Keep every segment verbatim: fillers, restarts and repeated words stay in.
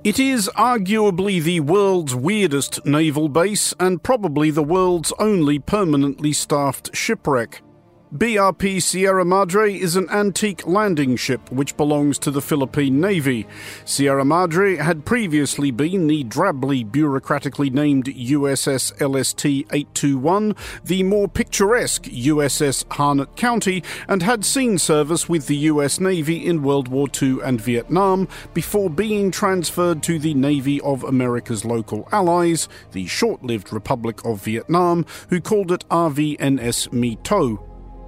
It is arguably the world's weirdest naval base and probably the world's only permanently staffed shipwreck. B R P Sierra Madre is an antique landing ship which belongs to the Philippine Navy. Sierra Madre had previously been the drably bureaucratically named U S S L S T eight two one, the more picturesque U S S Harnett County, and had seen service with the U S Navy in World War Two and Vietnam before being transferred to the Navy of America's local allies, the short-lived Republic of Vietnam, who called it R V N S My To.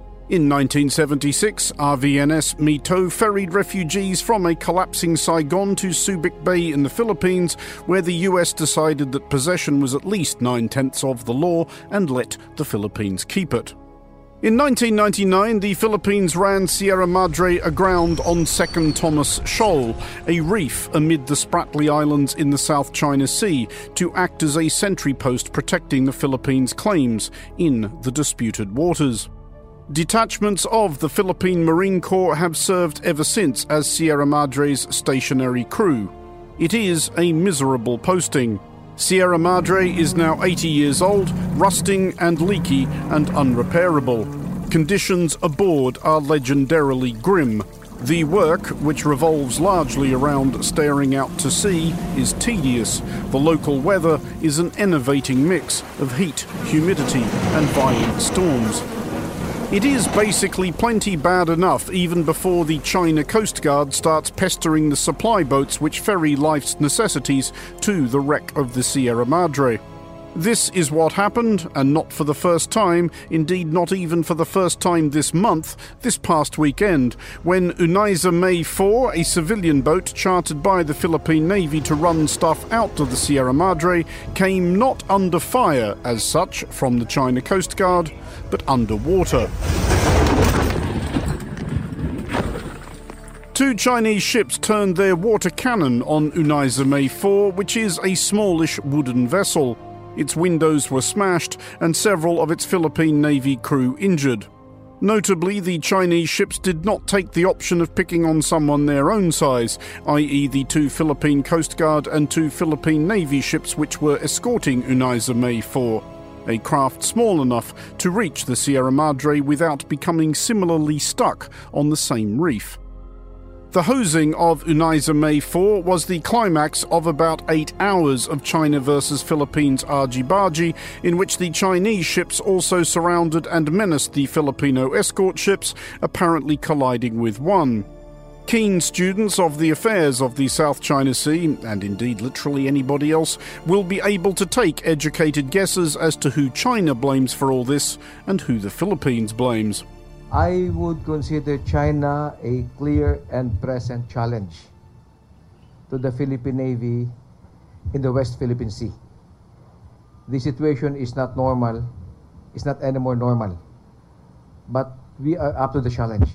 In nineteen seventy-six, R V N S My To ferried refugees from a collapsing Saigon to Subic Bay in the Philippines, where the U S decided that possession was at least nine-tenths of the law and let the Philippines keep it. In nineteen ninety-nine, the Philippines ran Sierra Madre aground on Second Thomas Shoal, a reef amid the Spratly Islands in the South China Sea, to act as a sentry post protecting the Philippines' claims in the disputed waters. Detachments of the Philippine Marine Corps have served ever since as Sierra Madre's stationary crew. It is a miserable posting. Sierra Madre is now eighty years old, rusting and leaky and unrepairable. Conditions aboard are legendarily grim. The work, which revolves largely around staring out to sea, is tedious. The local weather is an enervating mix of heat, humidity and violent storms. It is basically plenty bad enough even before the China Coast Guard starts pestering the supply boats which ferry life's necessities to the wreck of the Sierra Madre. This is what happened, and not for the first time, indeed not even for the first time this month, this past weekend, when Unaiza May four, a civilian boat chartered by the Philippine Navy to run stuff out to the Sierra Madre, came not under fire as such from the China Coast Guard, but underwater. Two Chinese ships turned their water cannon on Unaiza May four, which is a smallish wooden vessel. Its windows were smashed and several of its Philippine Navy crew injured. Notably, the Chinese ships did not take the option of picking on someone their own size, that is the two Philippine Coast Guard and two Philippine Navy ships which were escorting Unaiza May four, a craft small enough to reach the Sierra Madre without becoming similarly stuck on the same reef. The hosing of Unaiza May four was the climax of about eight hours of China versus Philippines argy-bargy, in which the Chinese ships also surrounded and menaced the Filipino escort ships, apparently colliding with one. Keen students of the affairs of the South China Sea, and indeed literally anybody else, will be able to take educated guesses as to who China blames for all this and who the Philippines blames. I would consider China a clear and present challenge to the Philippine Navy in the West Philippine Sea. The situation is not normal, it's not anymore normal, but we are up to the challenge.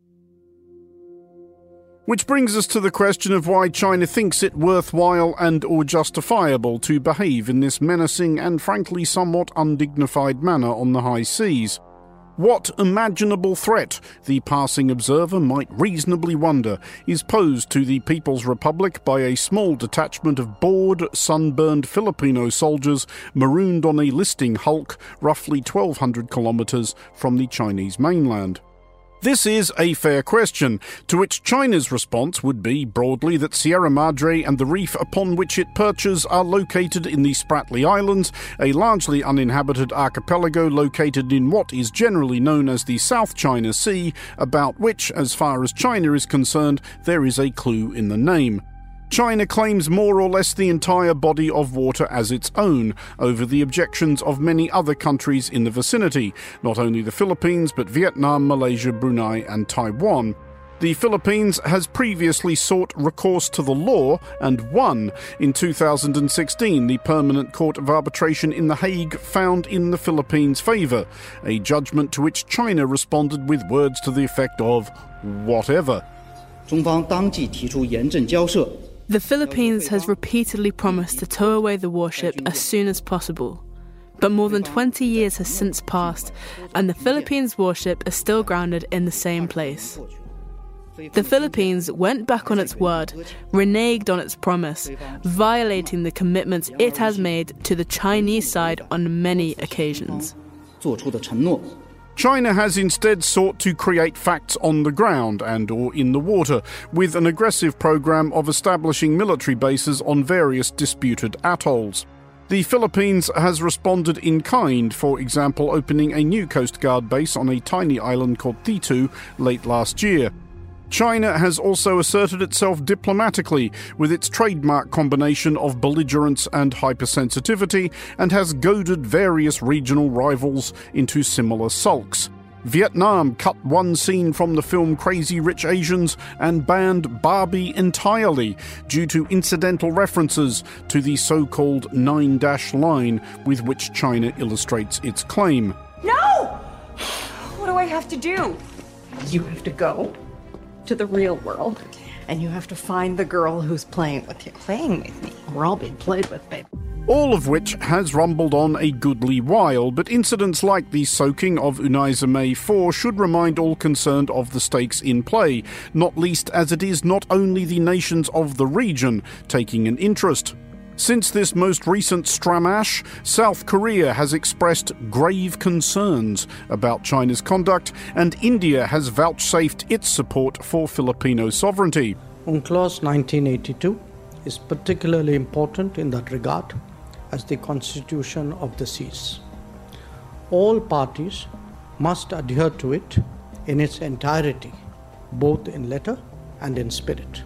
Which brings us to the question of why China thinks it worthwhile and or justifiable to behave in this menacing and frankly somewhat undignified manner on the high seas. What imaginable threat, the passing observer might reasonably wonder, is posed to the People's Republic by a small detachment of bored, sunburned Filipino soldiers marooned on a listing hulk roughly twelve hundred kilometres from the Chinese mainland? This is a fair question, to which China's response would be broadly that Sierra Madre and the reef upon which it perches are located in the Spratly Islands, a largely uninhabited archipelago located in what is generally known as the South China Sea, about which, as far as China is concerned, there is a clue in the name. China claims more or less the entire body of water as its own, over the objections of many other countries in the vicinity, not only the Philippines but Vietnam, Malaysia, Brunei and Taiwan. The Philippines has previously sought recourse to the law and won. In two thousand sixteen, the Permanent Court of Arbitration in The Hague found in the Philippines' favour, a judgment to which China responded with words to the effect of whatever. 中方当即提出严正交涉 The Philippines has repeatedly promised to tow away the warship as soon as possible. But more than twenty years has since passed, and the Philippines warship is still grounded in the same place. The Philippines went back on its word, reneged on its promise, violating the commitments it has made to the Chinese side on many occasions. 做出的承诺。 China has instead sought to create facts on the ground and or in the water, with an aggressive program of establishing military bases on various disputed atolls. The Philippines has responded in kind, for example opening a new Coast Guard base on a tiny island called Thitu late last year. China has also asserted itself diplomatically with its trademark combination of belligerence and hypersensitivity, and has goaded various regional rivals into similar sulks. Vietnam cut one scene from the film Crazy Rich Asians and banned Barbie entirely due to incidental references to the so-called nine-dash line with which China illustrates its claim. No! What do I have to do? You have to go to the real world, and you have to find the girl who's playing with you. Playing with me? We're all being played with, babe. All of which has rumbled on a goodly while, but incidents like the soaking of Unaizame four should remind all concerned of the stakes in play, not least as it is not only the nations of the region taking an interest. Since this most recent stramash, South Korea has expressed grave concerns about China's conduct, and India has vouchsafed its support for Filipino sovereignty. UNCLOS nineteen eighty-two is particularly important in that regard as the constitution of the seas. All parties must adhere to it in its entirety, both in letter and in spirit.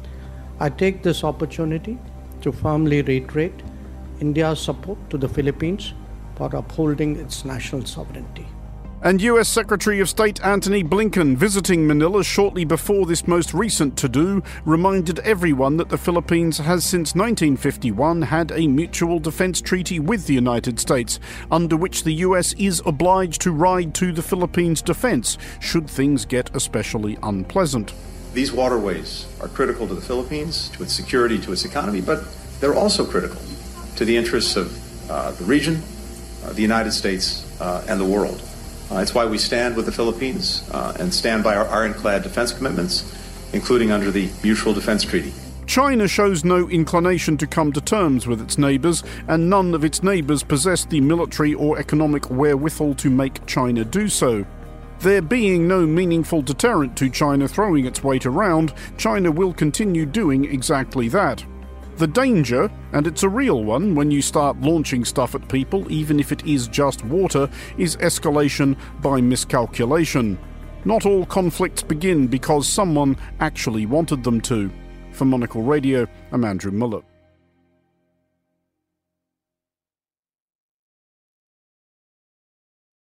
I take this opportunity to firmly reiterate India's support to the Philippines for upholding its national sovereignty. And U S Secretary of State Antony Blinken, visiting Manila shortly before this most recent to-do, reminded everyone that the Philippines has since nineteen fifty-one had a mutual defense treaty with the United States, under which the U S is obliged to ride to the Philippines' defense should things get especially unpleasant. These waterways are critical to the Philippines, to its security, to its economy, but they're also critical to the interests of uh, the region, uh, the United States, uh, and the world. Uh, it's why we stand with the Philippines uh, and stand by our ironclad defense commitments, including under the Mutual Defense Treaty. China shows no inclination to come to terms with its neighbours, and none of its neighbours possess the military or economic wherewithal to make China do so. There being no meaningful deterrent to China throwing its weight around, China will continue doing exactly that. The danger, and it's a real one when you start launching stuff at people, even if it is just water, is escalation by miscalculation. Not all conflicts begin because someone actually wanted them to. For Monocle Radio, I'm Andrew Muller.